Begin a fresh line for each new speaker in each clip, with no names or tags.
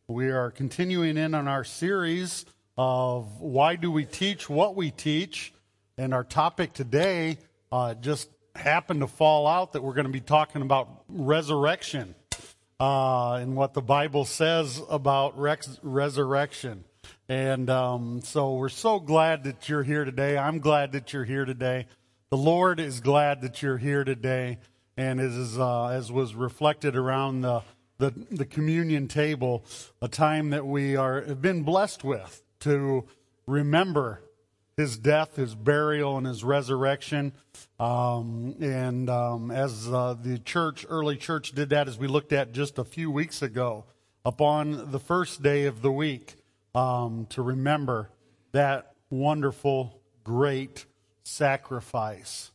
We are continuing in on our series of why do we teach what we teach, and our topic today just happened to fall out that we're going to be talking about resurrection and what the Bible says about resurrection. And so we're so glad that you're here today. I'm glad that you're here today. The Lord is glad that you're here today. And as was reflected around the communion table, a time that we have been blessed with to remember his death, his burial, and his resurrection. As the early church did that, as we looked at just a few weeks ago, upon the first day of the week, to remember that wonderful, great sacrifice.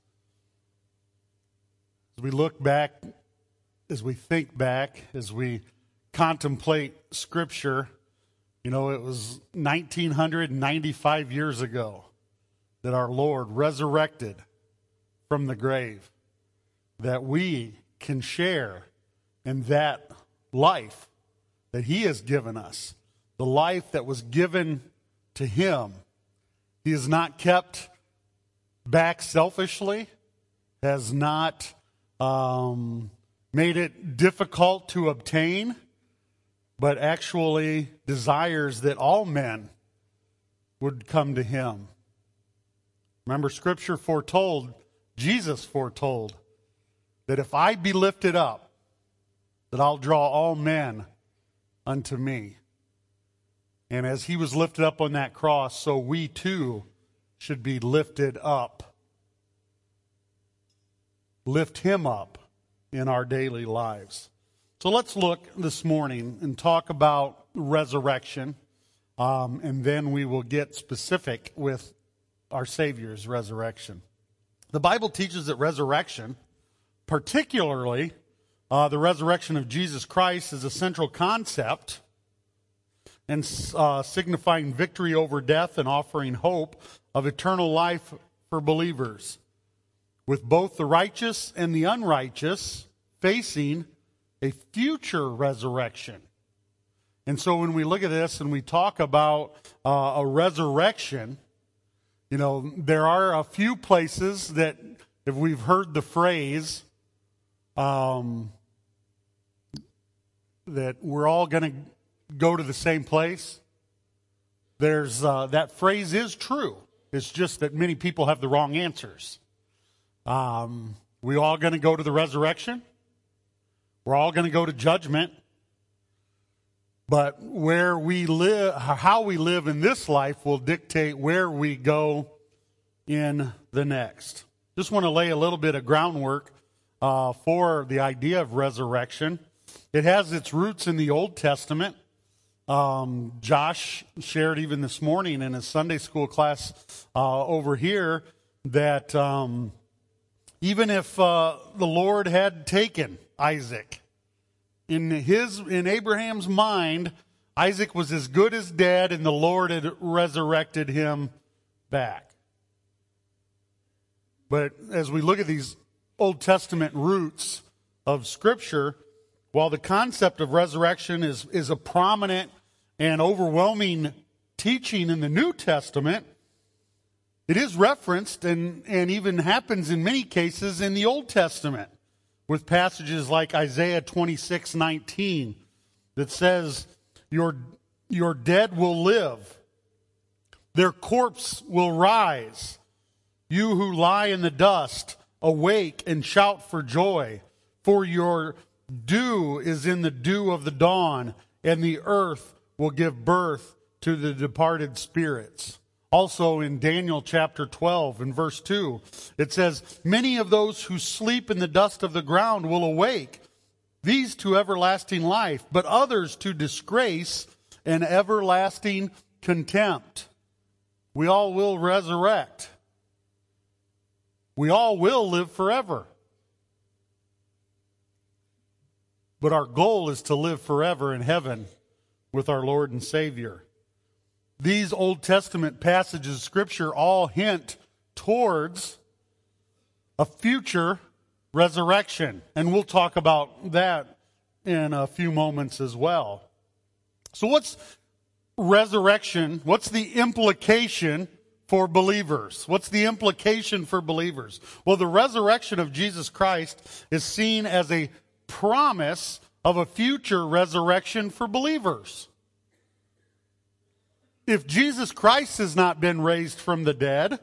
As we look back, as we think back, as we contemplate Scripture, it was 1995 years ago that our Lord resurrected from the grave, that we can share in that life that He has given us, the life that was given to Him. He has not kept back selfishly, has not made it difficult to obtain, but actually desires that all men would come to Him. Remember, Scripture foretold, Jesus foretold, that if I be lifted up, that I'll draw all men unto me. And as He was lifted up on that cross, so we too should be lifted up. Lift Him up in our daily lives. So let's look this morning and talk about resurrection, and then we will get specific with our Savior's resurrection. The Bible teaches that resurrection, particularly the resurrection of Jesus Christ, is a central concept and signifying victory over death and offering hope of eternal life for believers, with both the righteous and the unrighteous facing a future resurrection. And so when we look at this and we talk about a resurrection, there are a few places that, if we've heard the phrase, that we're all going to go to the same place. There's that phrase is true. It's just that many people have the wrong answers. We all going to go to the resurrection. We're all going to go to judgment. But where we live, how we live in this life will dictate where we go in the next. Just want to lay a little bit of groundwork for the idea of resurrection. It has its roots in the Old Testament. Josh shared even this morning in his Sunday school class over here that even if the Lord had taken Isaac, in Abraham's mind, Isaac was as good as dead, and the Lord had resurrected him back. But as we look at these Old Testament roots of Scripture, while the concept of resurrection is a prominent and overwhelming teaching in the New Testament, it is referenced and even happens in many cases in the Old Testament, with passages like Isaiah 26:19 that says, Your dead will live, their corpse will rise. You who lie in the dust, awake and shout for joy, for your dew is in the dew of the dawn, and the earth will give birth to the departed spirits. Also in Daniel chapter 12 and verse 2, it says, Many of those who sleep in the dust of the ground will awake, these to everlasting life, but others to disgrace and everlasting contempt. We all will resurrect. We all will live forever. But our goal is to live forever in heaven with our Lord and Savior. These Old Testament passages of Scripture all hint towards a future resurrection. And we'll talk about that in a few moments as well. So what's resurrection? What's the implication for believers? What's the implication for believers? Well, the resurrection of Jesus Christ is seen as a promise of a future resurrection for believers. If Jesus Christ has not been raised from the dead,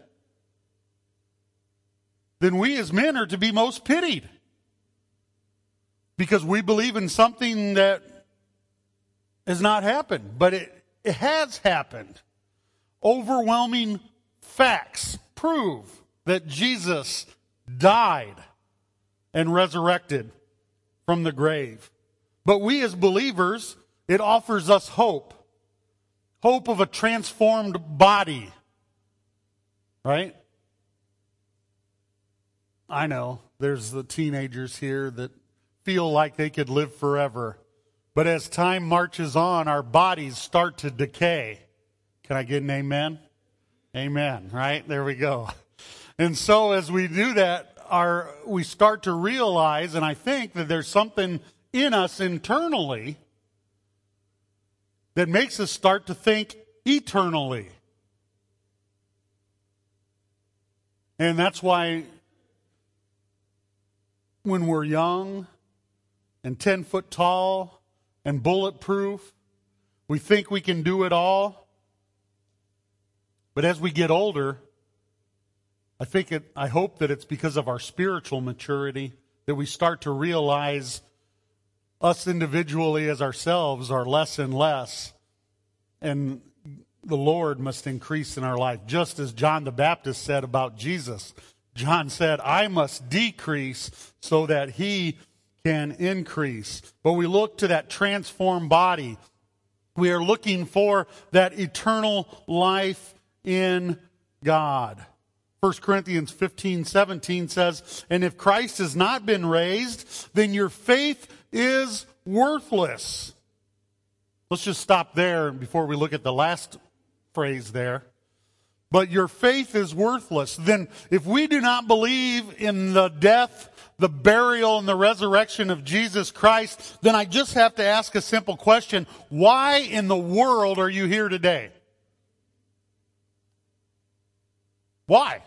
then we as men are to be most pitied, because we believe in something that has not happened, but it has happened. Overwhelming facts prove that Jesus died and resurrected from the grave. But we as believers, it offers us hope. Hope of a transformed body. Right? I know there's the teenagers here that feel like they could live forever. But as time marches on, our bodies start to decay. Can I get an amen? Amen, right? There we go. And so as we do that, we start to realize, and I think that there's something in us internally that makes us start to think eternally. And that's why when we're young and 10 foot tall and bulletproof, we think we can do it all. But as we get older, I hope that it's because of our spiritual maturity that we start to realize us individually as ourselves are less and less, and the Lord must increase in our life. Just as John the Baptist said about Jesus. John said, I must decrease so that he can increase. But we look to that transformed body. We are looking for that eternal life in God. 1 Corinthians 15:17 says, and if Christ has not been raised, then your faith is worthless. Let's just stop there before we look at the last phrase there. But your faith is worthless. Then if we do not believe in the death, the burial, and the resurrection of Jesus Christ, then I just have to ask a simple question. Why in the world are you here today? Why?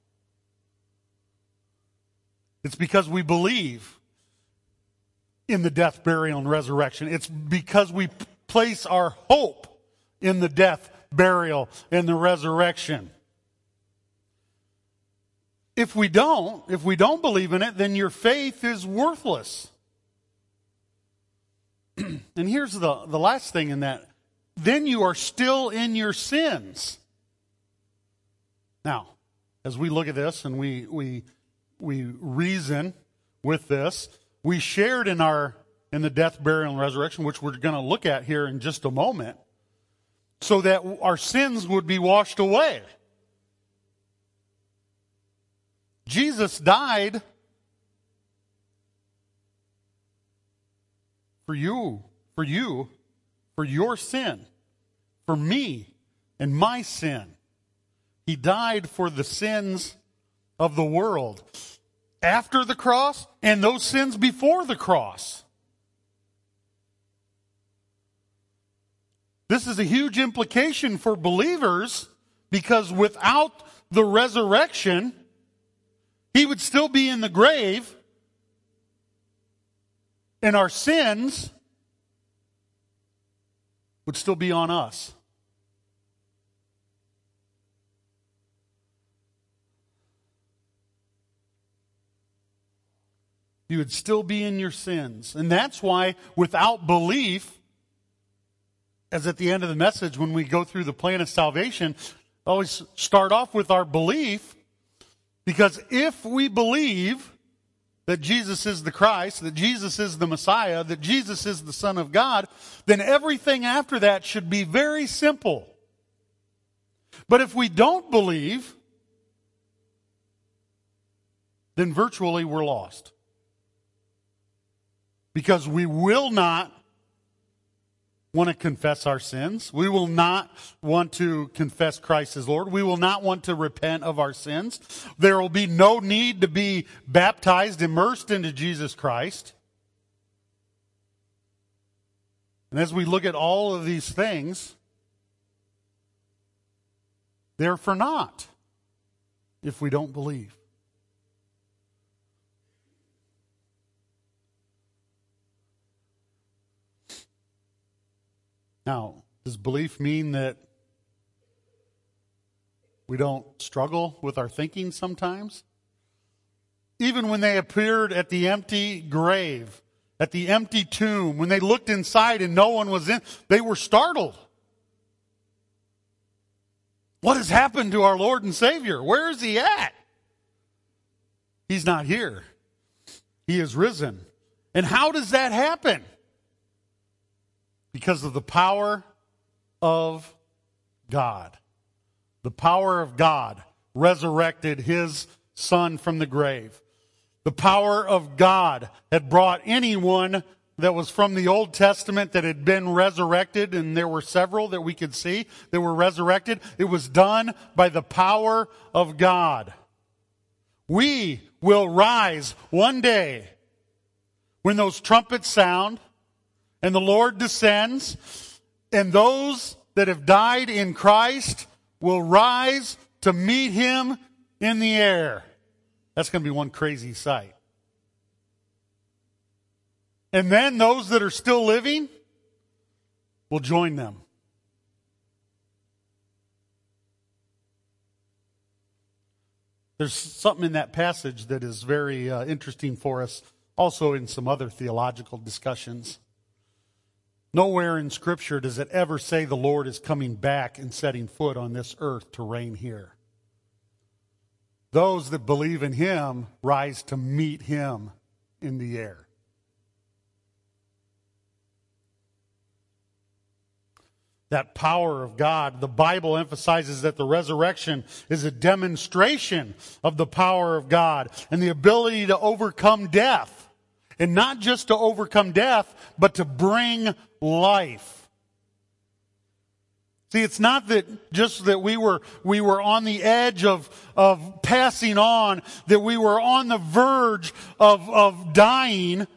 It's because we believe in the death, burial, and resurrection. It's because we place our hope in the death, burial, and the resurrection. If we don't believe in it, then your faith is worthless. And here's the last thing in that. Then you are still in your sins. Now, as we look at this and we reason with this, we shared in the death, burial, and resurrection, which we're going to look at here in just a moment, so that our sins would be washed away. Jesus died for you, for your sin, for me and my sin. He died for the sins of the world after the cross and those sins before the cross. This is a huge implication for believers, because without the resurrection, he would still be in the grave, and our sins would still be on us. You would still be in your sins. And that's why without belief, as at the end of the message when we go through the plan of salvation, I always start off with our belief, because if we believe that Jesus is the Christ, that Jesus is the Messiah, that Jesus is the Son of God, then everything after that should be very simple. But if we don't believe, then virtually we're lost. Because we will not want to confess our sins. We will not want to confess Christ as Lord. We will not want to repent of our sins. There will be no need to be baptized, immersed into Jesus Christ. And as we look at all of these things, they're for naught if we don't believe. Now, does belief mean that we don't struggle with our thinking sometimes? Even when they appeared at the empty grave, at the empty tomb, when they looked inside and no one was in, they were startled. What has happened to our Lord and Savior? Where is he at? He's not here. He is risen. And how does that happen? Because of the power of God. The power of God resurrected his Son from the grave. The power of God had brought anyone that was from the Old Testament that had been resurrected, and there were several that we could see that were resurrected. It was done by the power of God. We will rise one day when those trumpets sound and the Lord descends, and those that have died in Christ will rise to meet him in the air. That's going to be one crazy sight. And then those that are still living will join them. There's something in that passage that is very interesting for us, also in some other theological discussions. Nowhere in Scripture does it ever say the Lord is coming back and setting foot on this earth to reign here. Those that believe in him rise to meet him in the air. That power of God, the Bible emphasizes that the resurrection is a demonstration of the power of God and the ability to overcome death. And not just to overcome death, but to bring life. See, it's not that just that we were on the edge of passing on, that we were on the verge of dying.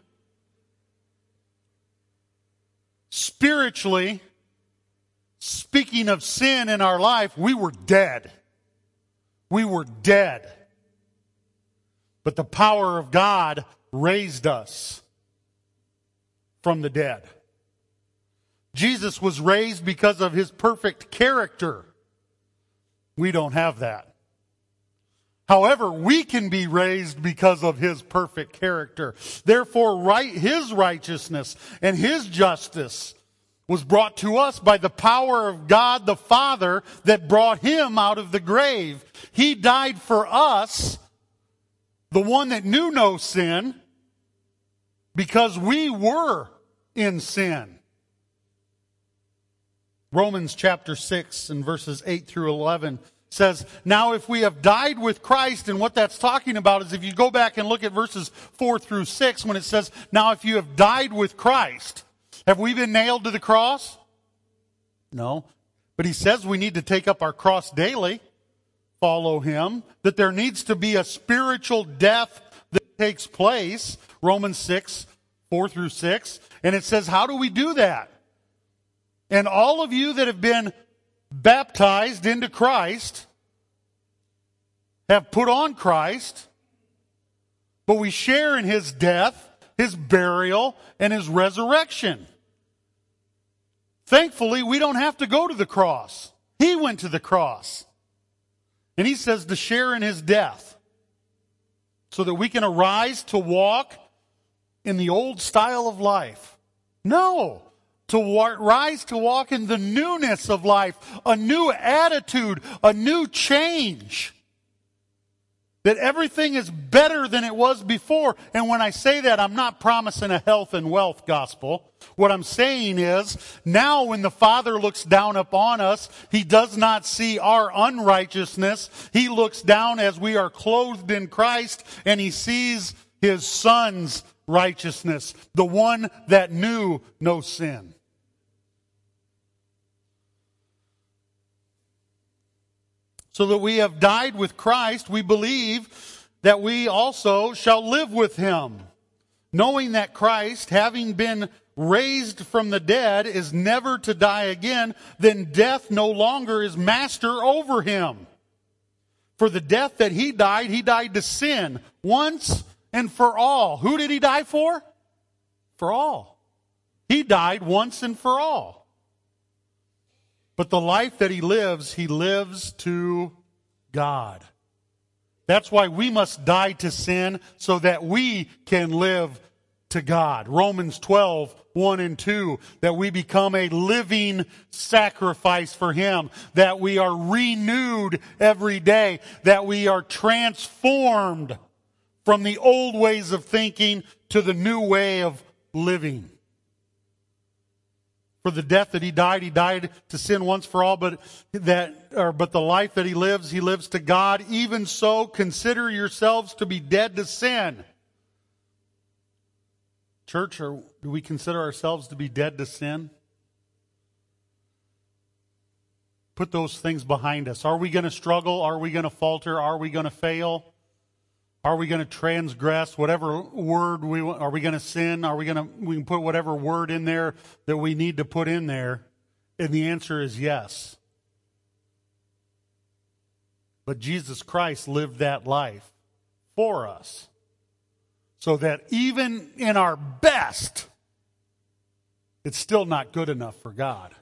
Spiritually, speaking of sin in our life, we were dead. We were dead. But the power of God raised us from the dead. Jesus was raised because of his perfect character. We don't have that. However, we can be raised because of his perfect character. Therefore, his righteousness and his justice was brought to us by the power of God the Father that brought him out of the grave. He died for us, the one that knew no sin, because we were in sin. Romans chapter 6 and verses 8 through 11 says, now if we have died with Christ, and what that's talking about is if you go back and look at verses 4 through 6, when it says, now if you have died with Christ, have we been nailed to the cross? No. But he says we need to take up our cross daily, follow him, that there needs to be a spiritual death that takes place. Romans 6, 4 through 6. And it says, how do we do that? And all of you that have been baptized into Christ have put on Christ, but we share in his death, his burial, and his resurrection. Thankfully, we don't have to go to the cross. He went to the cross. And he says to share in his death so that we can arise to walk in the old style of life. No. To rise to walk in the newness of life, a new attitude, a new change. That everything is better than it was before. And when I say that, I'm not promising a health and wealth gospel. What I'm saying is, now when the Father looks down upon us, he does not see our unrighteousness. He looks down as we are clothed in Christ, and he sees his Son's righteousness, the one that knew no sin. So that we have died with Christ, we believe that we also shall live with him, knowing that Christ, having been raised from the dead, is never to die again, then death no longer is master over him. For the death that he died to sin once and for all. Who did he die for? For all. He died once and for all. But the life that he lives to God. That's why we must die to sin so that we can live to God. Romans 12, 1 and 2, that we become a living sacrifice for him, that we are renewed every day, that we are transformed from the old ways of thinking to the new way of living. For the death that he died to sin once for all, but the life that he lives to God. Even so, consider yourselves to be dead to sin. Church, do we consider ourselves to be dead to sin? Put those things behind us. Are we going to struggle? Are we going to falter? Are we going to fail? Are we going to transgress whatever word we want? Are we going to sin? We can put whatever word in there that we need to put in there? And the answer is yes. But Jesus Christ lived that life for us, so that even in our best, it's still not good enough for God.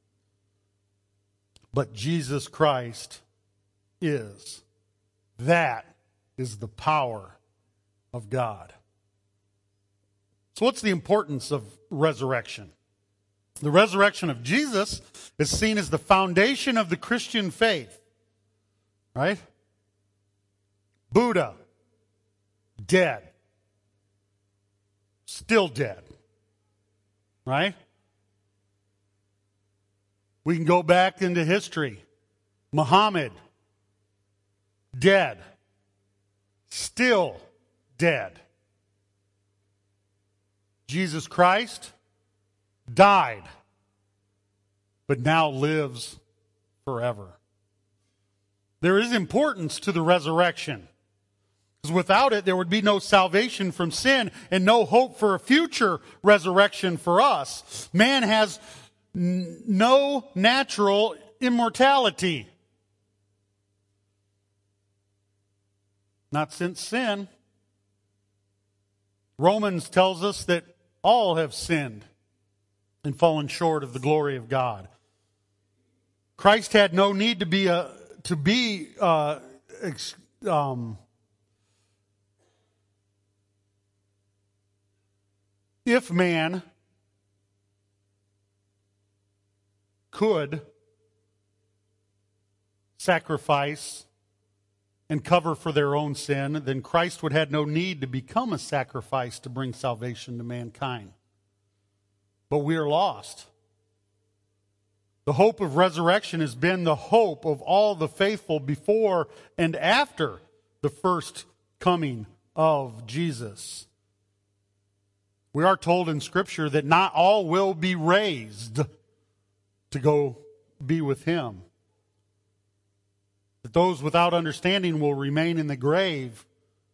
But Jesus Christ is. That is the power of God. So what's the importance of resurrection? The resurrection of Jesus is seen as the foundation of the Christian faith. Right? Buddha, dead. Still dead. Right? We can go back into history. Muhammad, dead. Still dead. Jesus Christ died, but now lives forever. There is importance to the resurrection, because without it, there would be no salvation from sin and no hope for a future resurrection for us. Man has no natural immortality. Not since sin. Romans tells us that all have sinned and fallen short of the glory of God. Christ had no need if man could sacrifice and cover for their own sin, then Christ would have no need to become a sacrifice to bring salvation to mankind. But we are lost. The hope of resurrection has been the hope of all the faithful before and after the first coming of Jesus. We are told in Scripture that not all will be raised to go be with him. That those without understanding will remain in the grave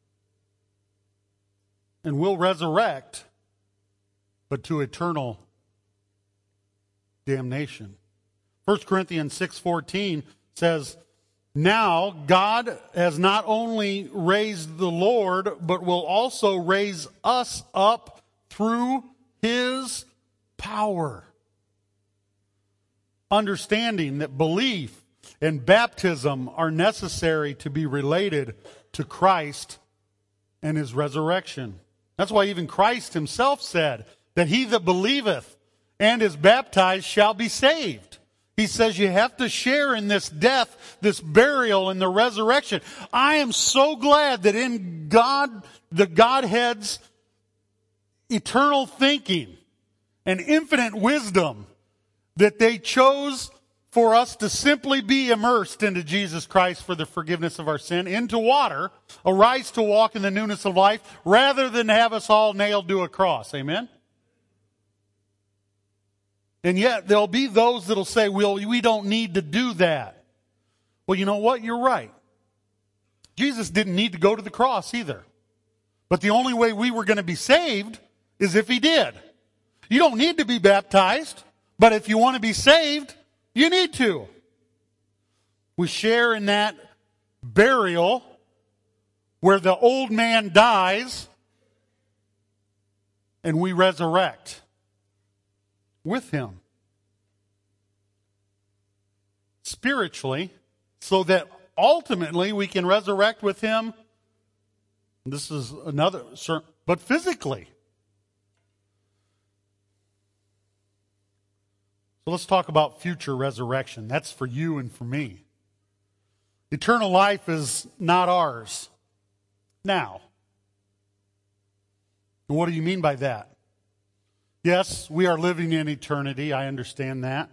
and will resurrect, but to eternal damnation. 1 Corinthians 6:14 says, "Now God has not only raised the Lord, but will also raise us up through his power." Understanding that belief and baptism are necessary to be related to Christ and his resurrection. That's why even Christ himself said that he that believeth and is baptized shall be saved. He says you have to share in this death, this burial, and the resurrection. I am so glad that in God, the Godhead's eternal thinking and infinite wisdom, that they chose for us to simply be immersed into Jesus Christ for the forgiveness of our sin, into water, arise to walk in the newness of life, rather than have us all nailed to a cross. Amen? And yet, there'll be those that'll say, well, we don't need to do that. Well, you know what? You're right. Jesus didn't need to go to the cross either. But the only way we were going to be saved is if he did. You don't need to be baptized, but if you want to be saved, you need to. We share in that burial where the old man dies and we resurrect with him spiritually, so that ultimately we can resurrect with him. This is another, but physically. So let's talk about future resurrection. That's for you and for me. Eternal life is not ours now. And what do you mean by that? Yes, we are living in eternity. I understand that.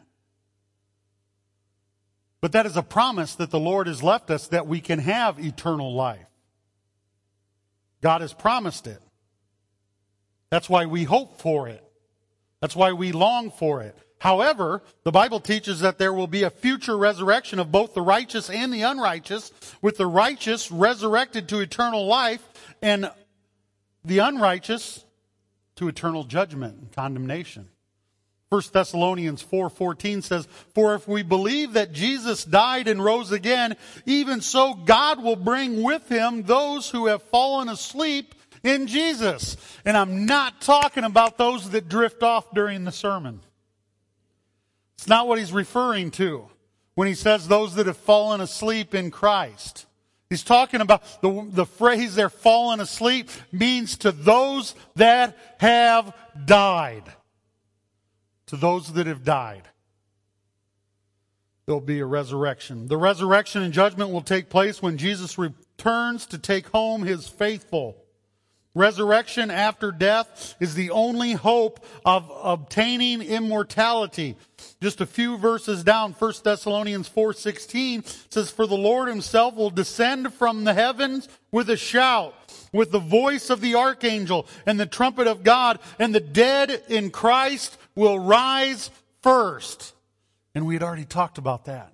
But that is a promise that the Lord has left us, that we can have eternal life. God has promised it. That's why we hope for it. That's why we long for it. However, the Bible teaches that there will be a future resurrection of both the righteous and the unrighteous, with the righteous resurrected to eternal life and the unrighteous to eternal judgment and condemnation. 1 Thessalonians 4:14 says, "For if we believe that Jesus died and rose again, even so God will bring with him those who have fallen asleep in Jesus." And I'm not talking about those that drift off during the sermon. It's not what he's referring to when he says those that have fallen asleep in Christ. He's talking about the phrase they're fallen asleep means to those that have died. To those that have died, there'll be a resurrection. The resurrection and judgment will take place when Jesus returns to take home his faithful. Resurrection after death is the only hope of obtaining immortality. Just a few verses down, 1 Thessalonians 4:16 says, "For the Lord himself will descend from the heavens with a shout, with the voice of the archangel and the trumpet of God, and the dead in Christ will rise first." And we had already talked about that.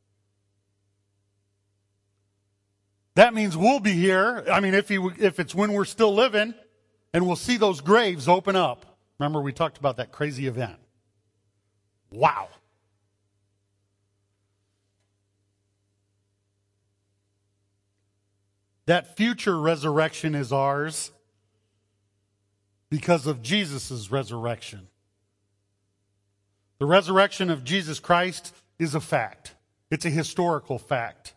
That means we'll be here. I mean, if it's when we're still living, and we'll see those graves open up. Remember, we talked about that crazy event. Wow. That future resurrection is ours because of Jesus' resurrection. The resurrection of Jesus Christ is a fact. It's a historical fact.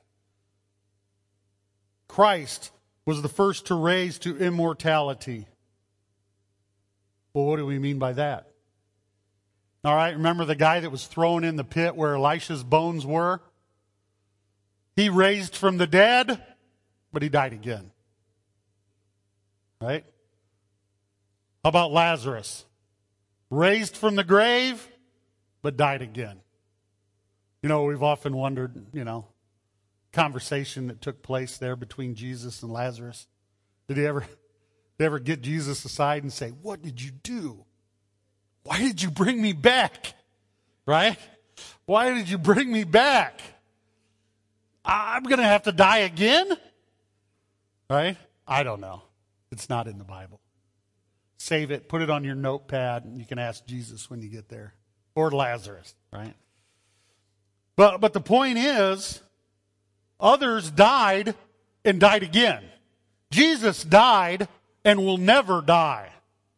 Christ was the first to raise to immortality. Well, what do we mean by that? All right, remember the guy that was thrown in the pit where Elisha's bones were? He raised from the dead, but he died again. Right? How about Lazarus? Raised from the grave, but died again. You know, we've often wondered, conversation that took place there between Jesus and Lazarus. Did they ever get Jesus aside and say, "What did you do? Why did you bring me back?" Right? Why did you bring me back? I'm going to have to die again? Right? I don't know. It's not in the Bible. Save it, put it on your notepad, and you can ask Jesus when you get there. Or Lazarus, right? But the point is, others died and died again. Jesus died and will never die.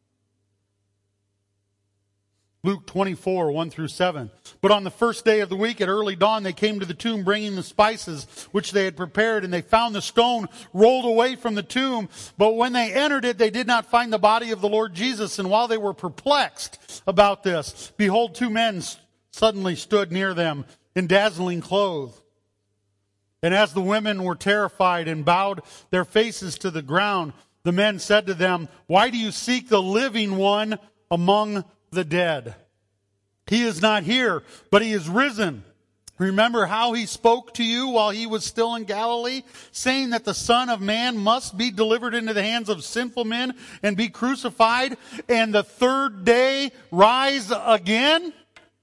Luke 24:1-7. "But on the first day of the week at early dawn, they came to the tomb bringing the spices which they had prepared, and they found the stone rolled away from the tomb. But when they entered it, they did not find the body of the Lord Jesus. And while they were perplexed about this, behold, two men suddenly stood near them in dazzling clothes. And as the women were terrified and bowed their faces to the ground, the men said to them, 'Why do you seek the living one among the dead? He is not here, but he is risen. Remember how he spoke to you while he was still in Galilee, saying that the Son of Man must be delivered into the hands of sinful men and be crucified, and the third day rise again?'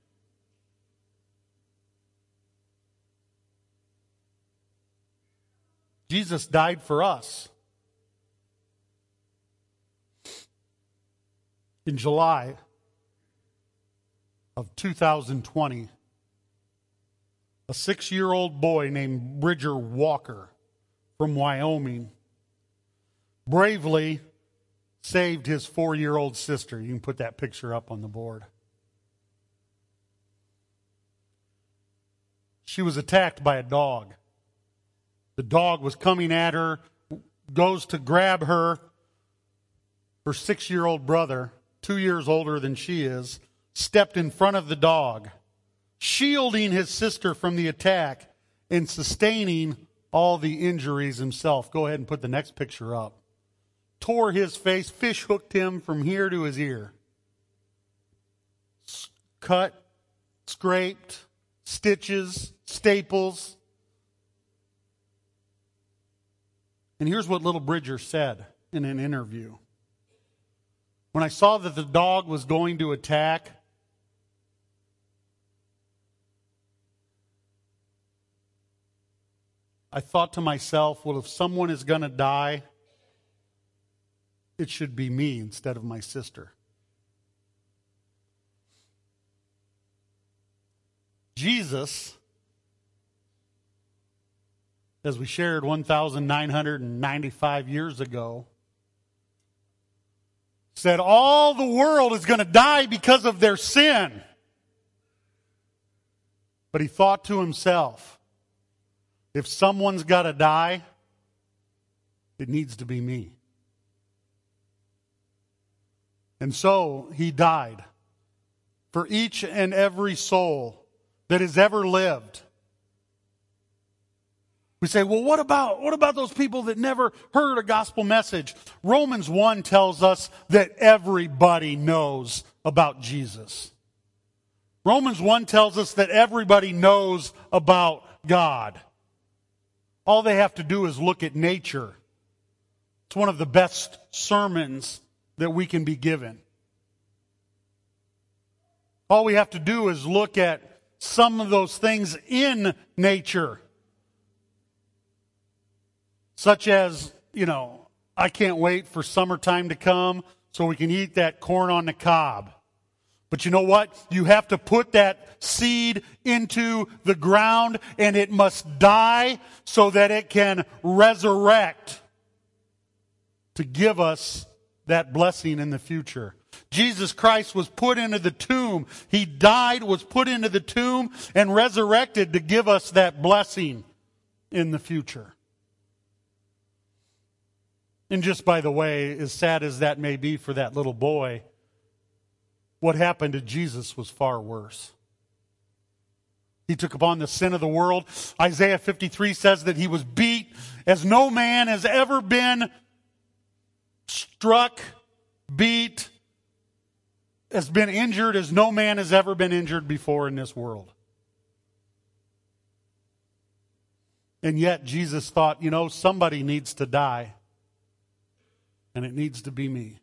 Jesus died for us. In July of 2020. A 6-year-old boy named Bridger Walker from Wyoming bravely saved his 4-year-old sister. You can put that picture up on the board. She was attacked by a dog. The dog was coming at her, goes to grab her. Her 6-year-old brother, 2 years older than she is, stepped in front of the dog, shielding his sister from the attack and sustaining all the injuries himself. Go ahead and put the next picture up. Tore his face, fish hooked him from here to his ear. Cut, scraped, stitches, staples. And here's what little Bridger said in an interview. When I saw that the dog was going to attack, I thought to myself, well, if someone is going to die, it should be me instead of my sister. Jesus, as we shared 1,995 years ago, said all the world is going to die because of their sin. But he thought to himself, if someone's got to die, it needs to be me. And so he died for each and every soul that has ever lived. We say, well, what about those people that never heard a gospel message? Romans 1 tells us that everybody knows about Jesus. Romans 1 tells us that everybody knows about God. All they have to do is look at nature. It's one of the best sermons that we can be given. All we have to do is look at some of those things in nature. Such as, I can't wait for summertime to come so we can eat that corn on the cob. But you know what? You have to put that seed into the ground and it must die so that it can resurrect to give us that blessing in the future. Jesus Christ was put into the tomb. He died, was put into the tomb, and resurrected to give us that blessing in the future. And just by the way, as sad as that may be for that little boy, what happened to Jesus was far worse. He took upon the sin of the world. Isaiah 53 says that he was beat as no man has ever been struck, beat, has been injured as no man has ever been injured before in this world. And yet Jesus thought, somebody needs to die. And it needs to be me.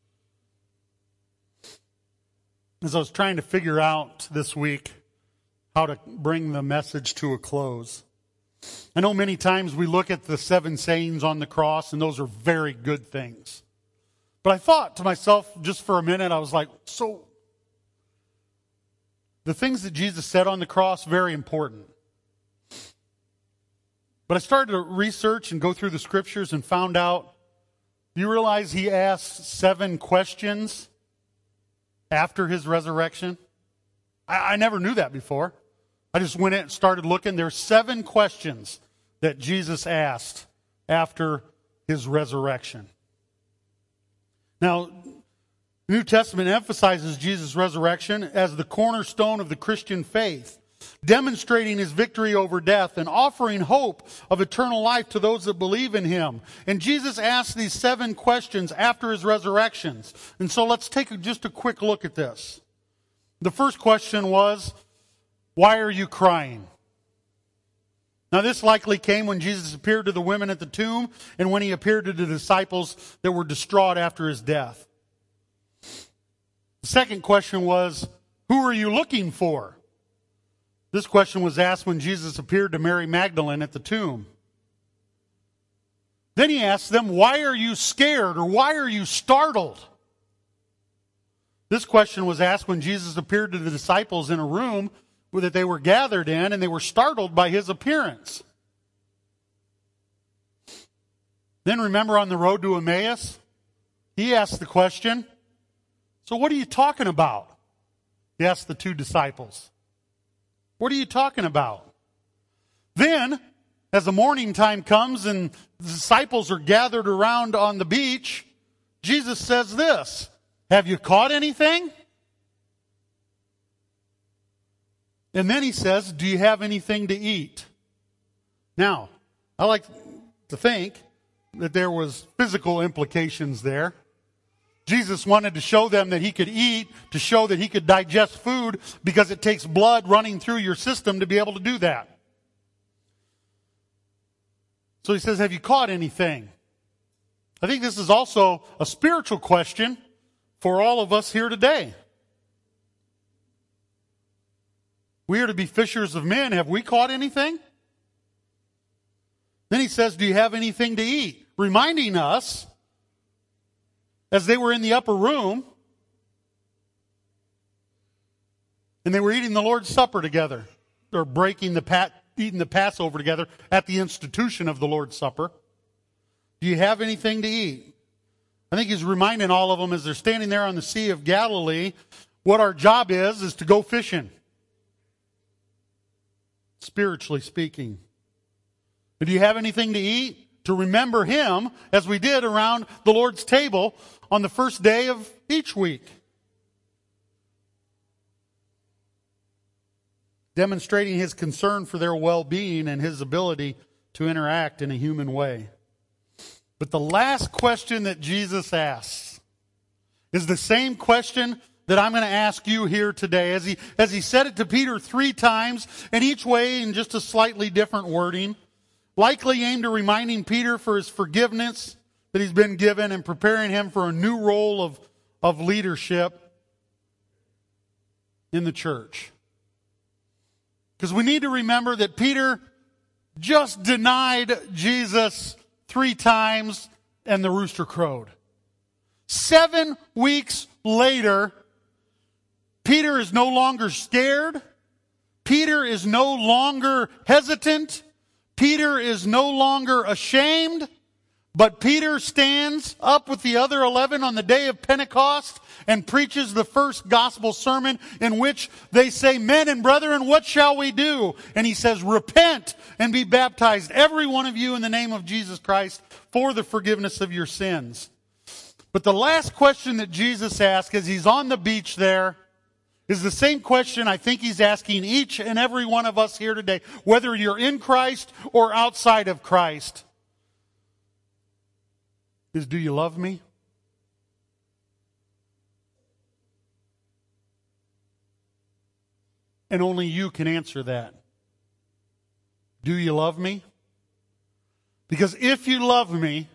As I was trying to figure out this week how to bring the message to a close, I know many times we look at the 7 sayings on the cross, and those are very good things. But I thought to myself, just for a minute, I was like, so the things that Jesus said on the cross, very important. But I started to research and go through the scriptures and found out, do you realize he asked 7 questions after his resurrection? I never knew that before. I just went in and started looking. There's 7 questions that Jesus asked after his resurrection. Now, the New Testament emphasizes Jesus' resurrection as the cornerstone of the Christian faith, demonstrating his victory over death and offering hope of eternal life to those that believe in him. And Jesus asked these 7 questions after his resurrections. And so let's take just a quick look at this. The first question was, why are you crying? Now this likely came when Jesus appeared to the women at the tomb and when he appeared to the disciples that were distraught after his death. The second question was, who are you looking for? This question was asked when Jesus appeared to Mary Magdalene at the tomb. Then he asked them, why are you scared or why are you startled? This question was asked when Jesus appeared to the disciples in a room that they were gathered in, and they were startled by his appearance. Then remember on the road to Emmaus, he asked the question, "So what are you talking about?" He asked the two disciples. "What are you talking about?" Then, as the morning time comes and the disciples are gathered around on the beach, Jesus says this, "Have you caught anything?" And then he says, "Do you have anything to eat?" Now, I like to think that there was physical implications there. Jesus wanted to show them that he could eat, to show that he could digest food, because it takes blood running through your system to be able to do that. So he says, "Have you caught anything?" I think this is also a spiritual question for all of us here today. We are to be fishers of men. Have we caught anything? Then he says, "Do you have anything to eat?" Reminding us, as they were in the upper room, and they were eating the Lord's Supper together, or eating the Passover together at the institution of the Lord's Supper. Do you have anything to eat? I think he's reminding all of them as they're standing there on the Sea of Galilee, what our job is to go fishing. Spiritually speaking. Do you have anything to eat? To remember him, as we did around the Lord's table on the first day of each week. Demonstrating his concern for their well-being and his ability to interact in a human way. But the last question that Jesus asks is the same question that I'm going to ask you here today. As he said it to Peter 3 times, and each way in just a slightly different wording, likely aimed at reminding Peter for his forgiveness that he's been given and preparing him for a new role of leadership in the church. Because we need to remember that Peter just denied Jesus 3 times and the rooster crowed. 7 weeks later, Peter is no longer scared. Peter is no longer hesitant. Peter is no longer ashamed. But Peter stands up with the other 11 on the day of Pentecost and preaches the first gospel sermon in which they say, "Men and brethren, what shall we do?" And he says, "Repent and be baptized, every one of you, in the name of Jesus Christ for the forgiveness of your sins." But the last question that Jesus asks as he's on the beach there is the same question I think he's asking each and every one of us here today, whether you're in Christ or outside of Christ. Is, do you love me? And only you can answer that. Do you love me? Because if you love me,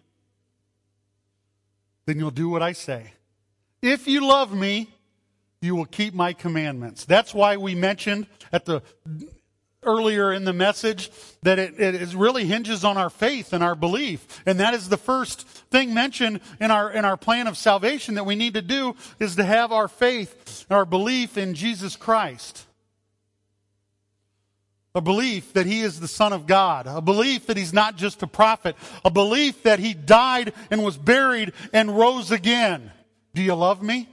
then you'll do what I say. If you love me, you will keep my commandments. That's why we mentioned earlier in the message that it really hinges on our faith and our belief. And that is the first thing mentioned in our plan of salvation that we need to do, is to have our faith, our belief in Jesus Christ. A belief that he is the Son of God. A belief that he's not just a prophet. A belief that he died and was buried and rose again. Do you love me?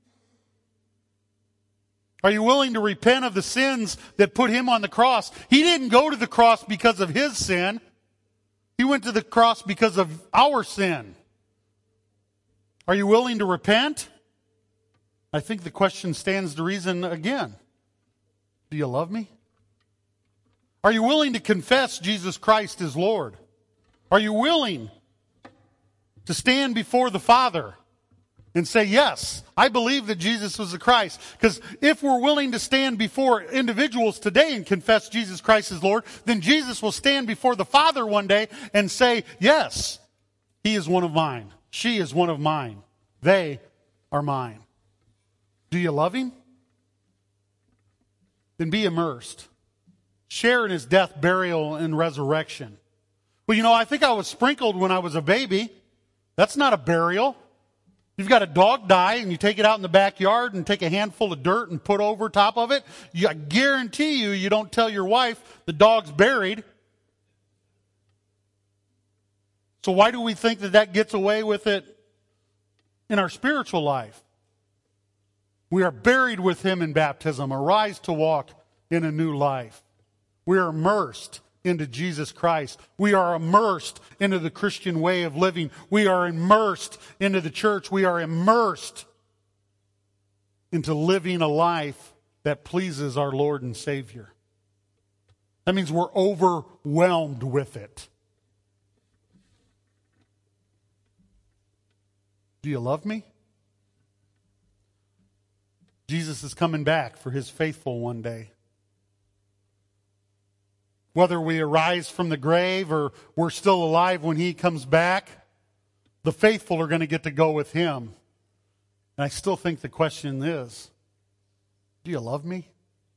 Are you willing to repent of the sins that put him on the cross? He didn't go to the cross because of his sin. He went to the cross because of our sin. Are you willing to repent? I think the question stands to reason again. Do you love me? Are you willing to confess Jesus Christ as Lord? Are you willing to stand before the Father and say, yes, I believe that Jesus was the Christ? Because if we're willing to stand before individuals today and confess Jesus Christ as Lord, then Jesus will stand before the Father one day and say, yes, he is one of mine. She is one of mine. They are mine. Do you love him? Then be immersed. Share in his death, burial, and resurrection. Well, I think I was sprinkled when I was a baby. That's not a burial. You've got a dog die and you take it out in the backyard and take a handful of dirt and put over top of it. I guarantee you don't tell your wife the dog's buried. So why do we think that gets away with it in our spiritual life? We are buried with him in baptism, arise to walk in a new life. We are immersed into Jesus Christ. We are immersed into the Christian way of living. We are immersed into the church. We are immersed into living a life that pleases our Lord and Savior. That means we're overwhelmed with it. Do you love me? Jesus is coming back for his faithful one day. Whether we arise from the grave or we're still alive when he comes back, the faithful are going to get to go with him. And I still think the question is, do you love me?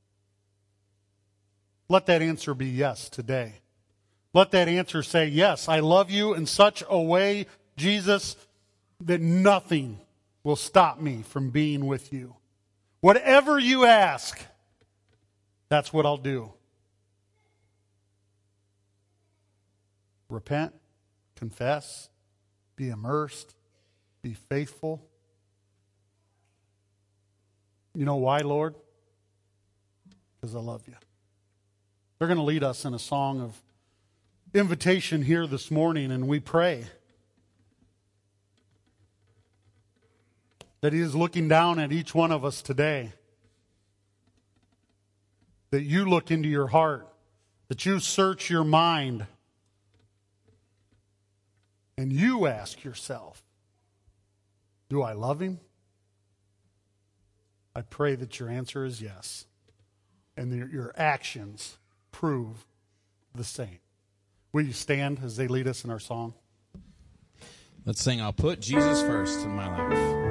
Let that answer be yes today. Let that answer say, yes, I love you in such a way, Jesus, that nothing will stop me from being with you. Whatever you ask, that's what I'll do. Repent, confess, be immersed, be faithful. You know why, Lord? Because I love you. They're going to lead us in a song of invitation here this morning, and we pray that he is looking down at each one of us today. That you look into your heart, that you search your mind, and you ask yourself, do I love him? I pray that your answer is yes, and that your actions prove the same. Will you stand as they lead us in our song?
Let's sing, I'll put Jesus first in my life.